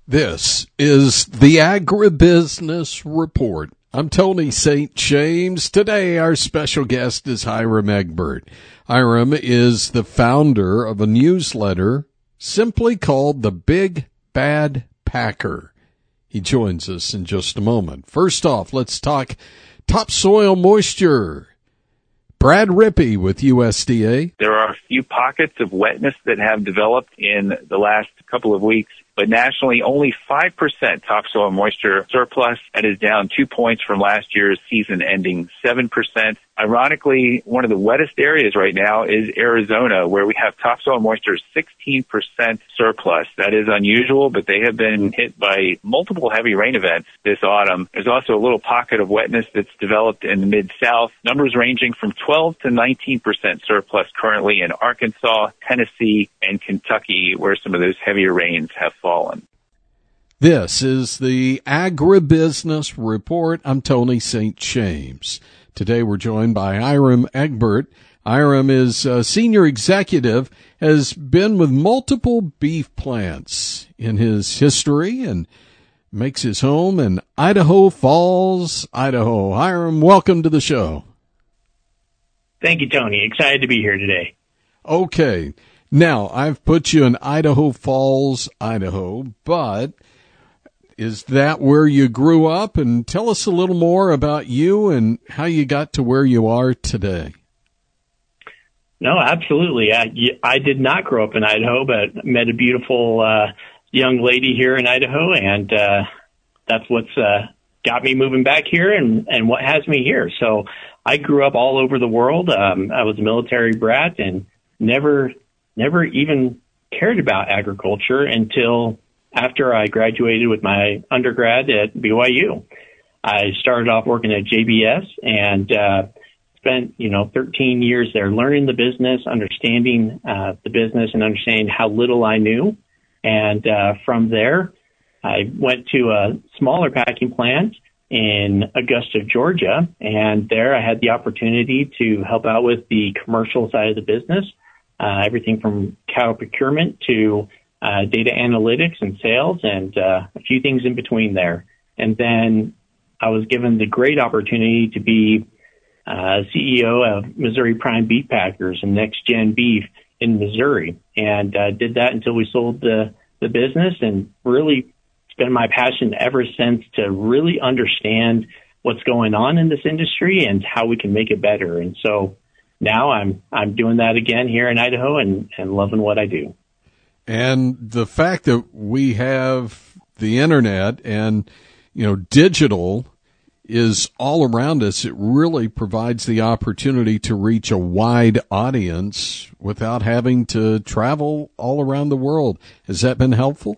This is the Agribusiness Report. I'm Tony St. James. Today, our special guest is Hiram Egbert. Hiram is the founder of a newsletter simply called The Big Bad Packer. He joins us in just a moment. First off, let's talk topsoil moisture. Brad Rippey with USDA. There are a few pockets of wetness that have developed in the last couple of weeks, but nationally only 5% topsoil moisture surplus. That is down 2 points from last year's season-ending 7%. Ironically, one of the wettest areas right now is Arizona, where we have topsoil moisture 16% surplus. That is unusual, but they have been hit by multiple heavy rain events this autumn. There's also a little pocket of wetness that's developed in the Mid-South. Numbers ranging from 12 to 19% surplus currently in Arkansas, Tennessee, and Kentucky, where some of those heavier rains have fallen. This is the Agribusiness Report. I'm Tony St. James. Today we're joined by Hiram Egbert. Hiram is a senior executive, has been with multiple beef plants in his history and makes his home in Idaho Falls, Idaho. Hiram, welcome to the show. Thank you, Tony. Excited to be here today. Okay. Now, I've put you in Idaho Falls, Idaho, but is that where you grew up? And tell us a little more about you and how you got to where you are today. No, absolutely. I did not grow up in Idaho, but met a beautiful young lady here in Idaho, and that's what's got me moving back here and what has me here. So I grew up all over the world. I was a military brat and never even cared about agriculture until after I graduated with my undergrad at BYU. I started off working at JBS and spent 13 years there learning the business, understanding the business, and understanding how little I knew. And from there, I went to a smaller packing plant in Augusta, Georgia, and there I had the opportunity to help out with the commercial side of the business, everything from cattle procurement to data analytics and sales, and a few things in between there. And then I was given the great opportunity to be CEO of Missouri Prime Beef Packers and Next Gen Beef in Missouri, and did that until we sold the business, and really it's been my passion ever since to really understand what's going on in this industry and how we can make it better. And so now I'm doing that again here in Idaho and loving what I do. And the fact that we have the internet and, digital is all around us, it really provides the opportunity to reach a wide audience without having to travel all around the world. Has that been helpful?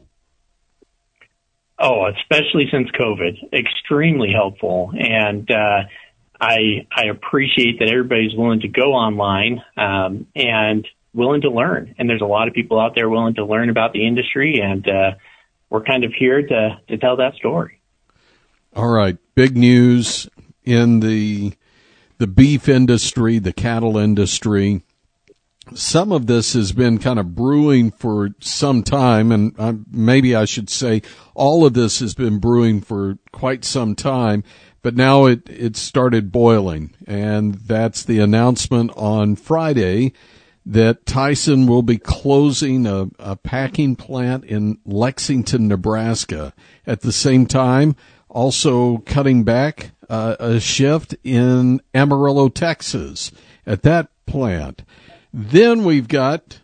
Oh, especially since COVID, extremely helpful. And I appreciate that everybody's willing to go online and willing to learn. And there's a lot of people out there willing to learn about the industry, and we're kind of here to tell that story. All right. Big news in the beef industry, the cattle industry. Some of this has been kind of brewing for some time, and maybe I should say all of this has been brewing for quite some time, but now it started boiling, and that's the announcement on Friday that Tyson will be closing a packing plant in Lexington, Nebraska. At the same time, also cutting back a shift in Amarillo, Texas at that plant. Then we've got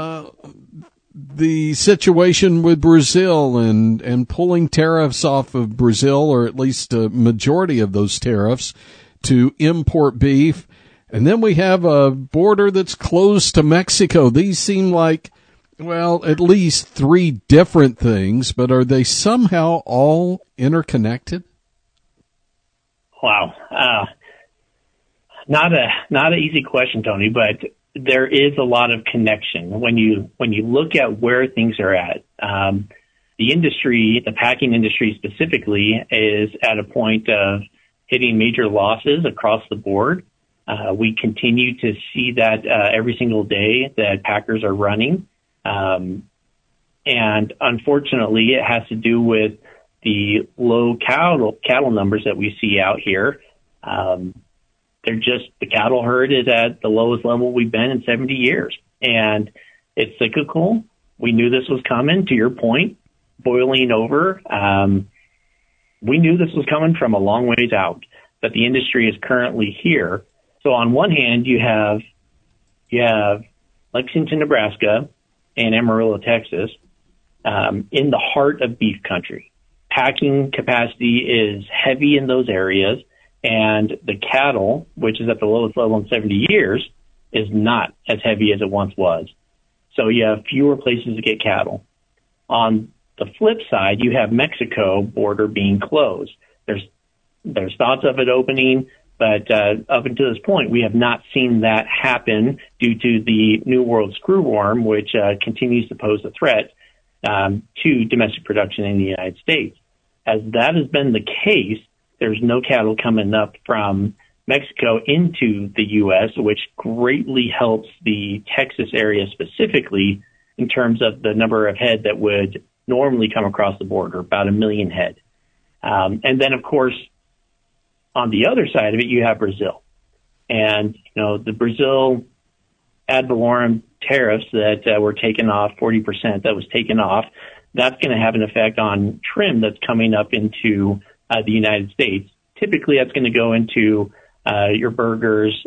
the situation with Brazil and pulling tariffs off of Brazil, or at least a majority of those tariffs, to import beef. And then we have a border that's closed to Mexico. These seem like, well, at least three different things, but are they somehow all interconnected? Wow. Not an easy question, Tony, but there is a lot of connection when you look at where things are at. The industry, the packing industry specifically, is at a point of hitting major losses across the board. We continue to see that every single day that packers are running. And unfortunately, it has to do with the low cattle numbers that we see out here. The cattle herd is at the lowest level we've been in 70 years. And it's cyclical. We knew this was coming, to your point, boiling over. We knew this was coming from a long ways out, but the industry is currently here. So on one hand, you have Lexington, Nebraska, and Amarillo, Texas, in the heart of beef country. Packing capacity is heavy in those areas, and the cattle, which is at the lowest level in 70 years, is not as heavy as it once was. So you have fewer places to get cattle. On the flip side, you have Mexico border being closed. There's thoughts of it opening, but up until this point, we have not seen that happen due to the New World screwworm, which continues to pose a threat to domestic production in the United States. As that has been the case, there's no cattle coming up from Mexico into the U.S., which greatly helps the Texas area specifically in terms of the number of head that would normally come across the border, about 1 million head. And then, of course, on the other side of it, you have Brazil. And, the Brazil ad valorem tariffs that were taken off, 40% that was taken off, that's going to have an effect on trim that's coming up into the United States. Typically, that's going to go into your burgers,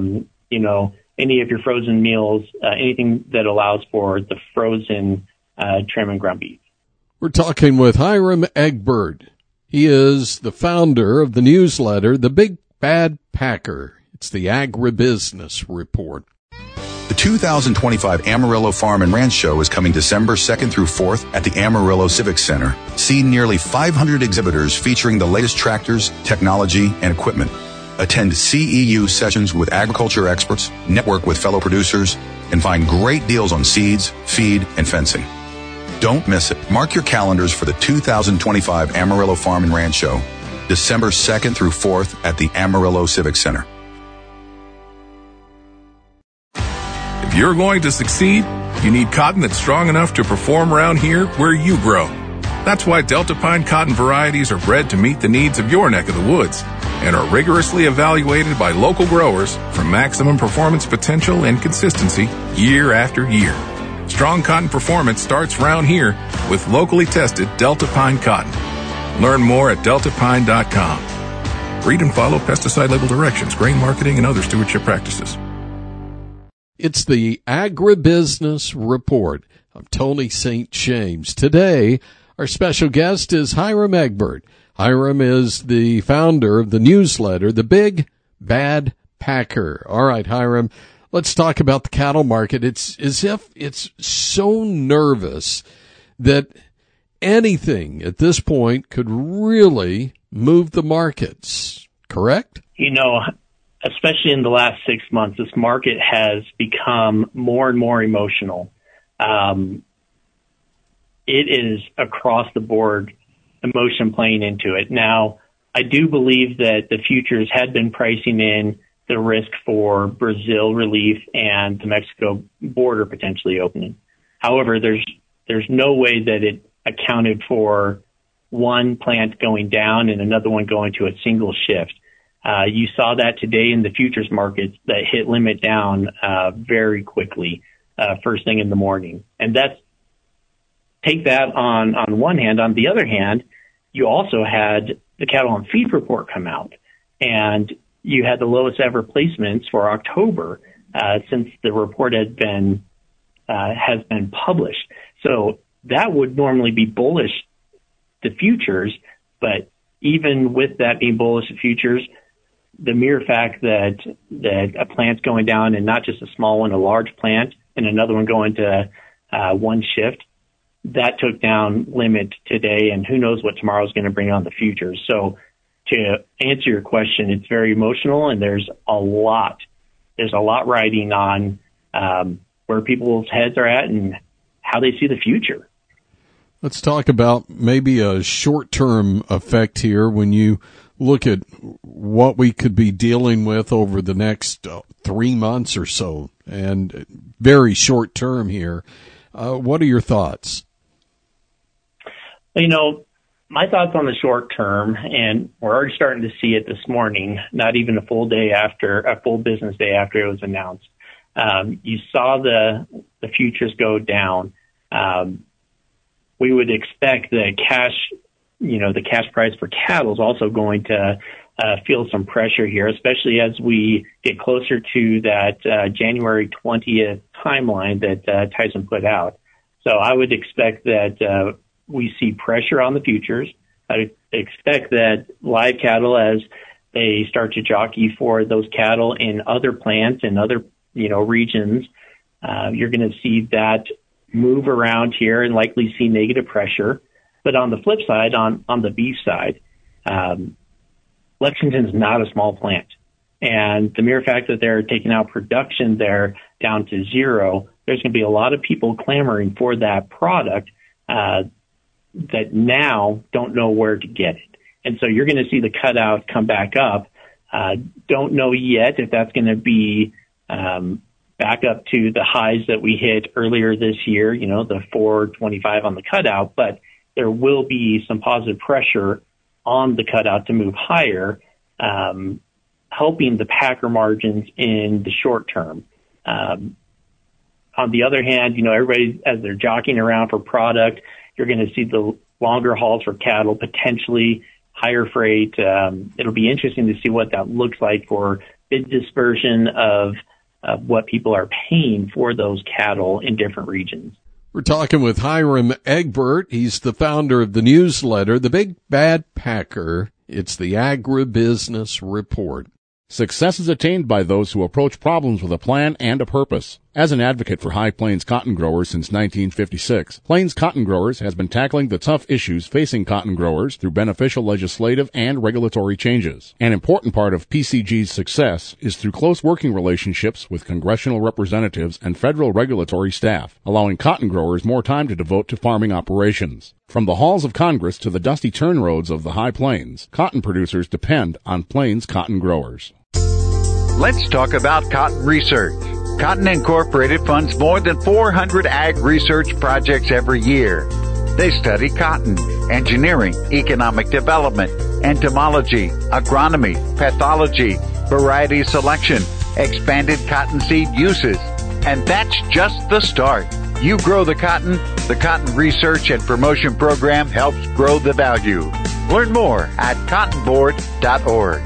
any of your frozen meals, anything that allows for the frozen trim and ground beef. We're talking with Hiram Egbert. He is the founder of the newsletter, The Big Bad Packer. It's the Agribusiness Report. The 2025 Amarillo Farm and Ranch Show is coming December 2nd through 4th at the Amarillo Civic Center. See nearly 500 exhibitors featuring the latest tractors, technology, and equipment. Attend CEU sessions with agriculture experts, network with fellow producers, and find great deals on seeds, feed, and fencing. Don't miss it. Mark your calendars for the 2025 Amarillo Farm and Ranch Show, December 2nd through 4th at the Amarillo Civic Center. If you're going to succeed, you need cotton that's strong enough to perform around here where you grow. That's why Delta Pine cotton varieties are bred to meet the needs of your neck of the woods and are rigorously evaluated by local growers for maximum performance potential and consistency year after year. Strong cotton performance starts around here with locally tested Delta Pine cotton. Learn more at deltapine.com. Read and follow pesticide label directions, grain marketing, and other stewardship practices. It's the Agribusiness Report. I'm Tony St. James. Today, our special guest is Hiram Egbert. Hiram is the founder of the newsletter, The Big Bad Packer. All right, Hiram, let's talk about the cattle market. It's as if it's so nervous that anything at this point could really move the markets, correct? Especially in the last 6 months, this market has become more and more emotional. It is across the board emotion playing into it. Now, I do believe that the futures had been pricing in the risk for Brazil relief and the Mexico border potentially opening. However, there's no way that it accounted for one plant going down and another one going to a single shift. You saw that today in the futures markets that hit limit down very quickly first thing in the morning. And take that on one hand. On the other hand, you also had the cattle on feed report come out, and you had the lowest ever placements for October since the report has been published. So that would normally be bullish to futures, but even with that being bullish to futures, the mere fact that a plant's going down, and not just a small one, a large plant, and another one going to one shift, that took down limit today, and who knows what tomorrow's going to bring on the futures. So to answer your question, it's very emotional, and there's a lot riding on where people's heads are at and how they see the future. Let's talk about maybe a short-term effect here when you look at what we could be dealing with over the next 3 months or so, and very short term here. What are your thoughts? My thoughts on the short term, and we're already starting to see it this morning, not even a full business day after it was announced. You saw the futures go down. We would expect the cash price for cattle is also going to feel some pressure here, especially as we get closer to that January 20th timeline that Tyson put out. So I would expect that we see pressure on the futures. I expect that live cattle, as they start to jockey for those cattle in other plants and other regions, you're going to see that move around here and likely see negative pressure. But on the flip side, on the beef side, Lexington's not a small plant. And the mere fact that they're taking out production there down to zero, there's going to be a lot of people clamoring for that product that now don't know where to get it. And so you're going to see the cutout come back up. Don't know yet if that's going to be back up to the highs that we hit earlier this year, the 425 on the cutout, but there will be some positive pressure on the cutout to move higher, helping the packer margins in the short term. On the other hand, everybody, as they're jockeying around for product, you're going to see the longer hauls for cattle, potentially higher freight. It'll be interesting to see what that looks like for bid dispersion of what people are paying for those cattle in different regions. We're talking with Hiram Egbert. He's the founder of the newsletter, The Big Bad Packer. It's the Agribusiness Report. Success is attained by those who approach problems with a plan and a purpose. As an advocate for High Plains cotton growers since 1956, Plains Cotton Growers has been tackling the tough issues facing cotton growers through beneficial legislative and regulatory changes. An important part of PCG's success is through close working relationships with congressional representatives and federal regulatory staff, allowing cotton growers more time to devote to farming operations. From the halls of Congress to the dusty turn roads of the High Plains, cotton producers depend on Plains Cotton Growers. Let's talk about cotton research. Cotton Incorporated funds more than 400 ag research projects every year. They study cotton, engineering, economic development, entomology, agronomy, pathology, variety selection, expanded cottonseed uses. And that's just the start. You grow the Cotton Research and Promotion Program helps grow the value. Learn more at cottonboard.org.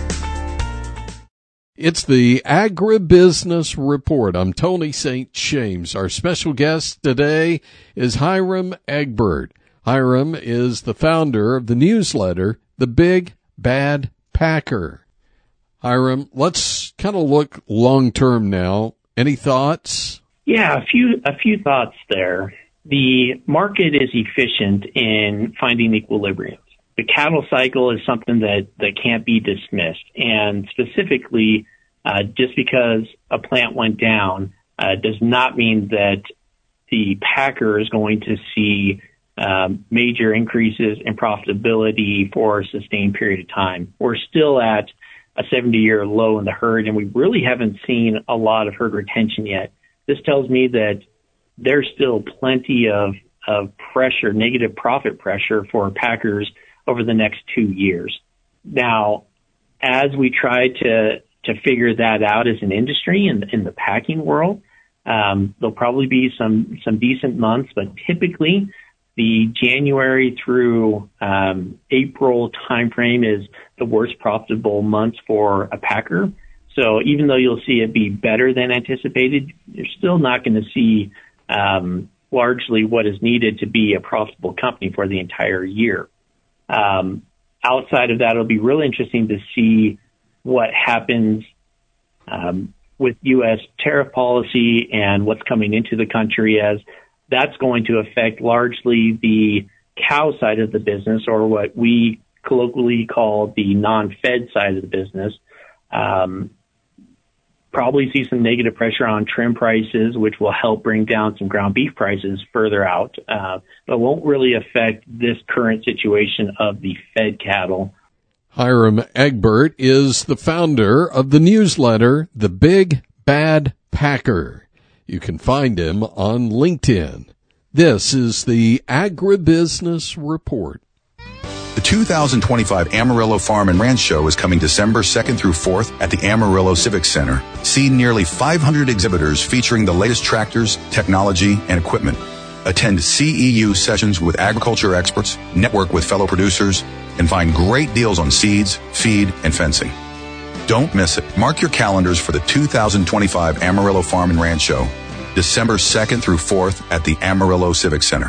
It's the Agribusiness Report. I'm Tony St. James. Our special guest today is Hiram Egbert. Hiram is the founder of the newsletter, The Big Bad Packer. Hiram, let's kind of look long-term now. Any thoughts? Yeah, a few thoughts there. The market is efficient in finding equilibrium. The cattle cycle is something that can't be dismissed. And specifically, just because a plant went down does not mean that the packer is going to see major increases in profitability for a sustained period of time. We're still at a 70-year low in the herd, and we really haven't seen a lot of herd retention yet. This tells me that there's still plenty of pressure, negative profit pressure for packers over the next 2 years. Now, as we try to figure that out as an industry in the packing world, there'll probably be some decent months, but typically the January through April timeframe is the worst profitable months for a packer. So even though you'll see it be better than anticipated, you're still not going to see largely what is needed to be a profitable company for the entire year. Outside of that, it'll be really interesting to see what happens with U.S. tariff policy and what's coming into the country, as that's going to affect largely the cow side of the business, or what we colloquially call the non-fed side of the business. Probably see some negative pressure on trim prices, which will help bring down some ground beef prices further out, but won't really affect this current situation of the fed cattle. Hiram Egbert is the founder of the newsletter, The Big Bad Packer. You can find him on LinkedIn. This is the Agribusiness Report. The 2025 Amarillo Farm and Ranch Show is coming December 2nd through 4th at the Amarillo Civic Center. See nearly 500 exhibitors featuring the latest tractors, technology, and equipment. Attend CEU sessions with agriculture experts, network with fellow producers, and find great deals on seeds, feed, and fencing. Don't miss it. Mark your calendars for the 2025 Amarillo Farm and Ranch Show, December 2nd through 4th at the Amarillo Civic Center.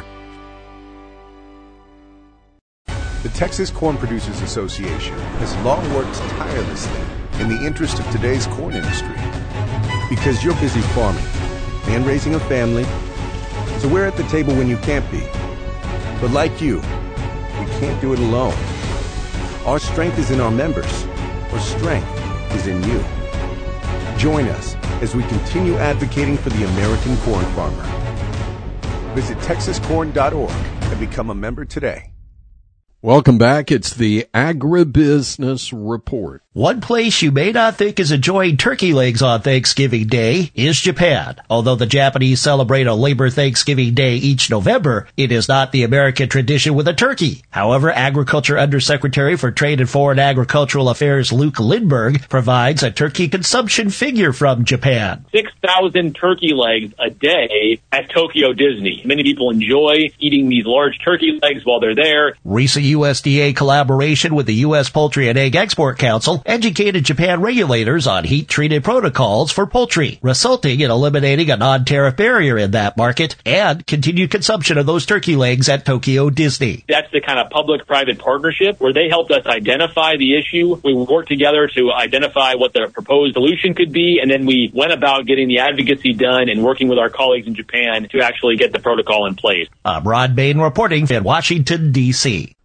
The Texas Corn Producers Association has long worked tirelessly in the interest of today's corn industry. Because you're busy farming and raising a family, so we're at the table when you can't be. But like you, we can't do it alone. Our strength is in our members. Our strength is in you. Join us as we continue advocating for the American corn farmer. Visit TexasCorn.org and become a member today. Welcome back. It's the Agribusiness Report. One place you may not think is enjoying turkey legs on Thanksgiving Day is Japan. Although the Japanese celebrate a Labor Thanksgiving Day each November, it is not the American tradition with a turkey. However, Agriculture Undersecretary for Trade and Foreign Agricultural Affairs Luke Lindberg provides a turkey consumption figure from Japan. 6,000 turkey legs a day at Tokyo Disney. Many people enjoy eating these large turkey legs while they're there. Recent USDA collaboration with the U.S. Poultry and Egg Export Council educated Japan regulators on heat-treated protocols for poultry, resulting in eliminating a non-tariff barrier in that market and continued consumption of those turkey legs at Tokyo Disney. That's the kind of public-private partnership where they helped us identify the issue. We worked together to identify what the proposed solution could be, and then we went about getting the advocacy done and working with our colleagues in Japan to actually get the protocol in place. I'm Ron Bain reporting in Washington, D.C.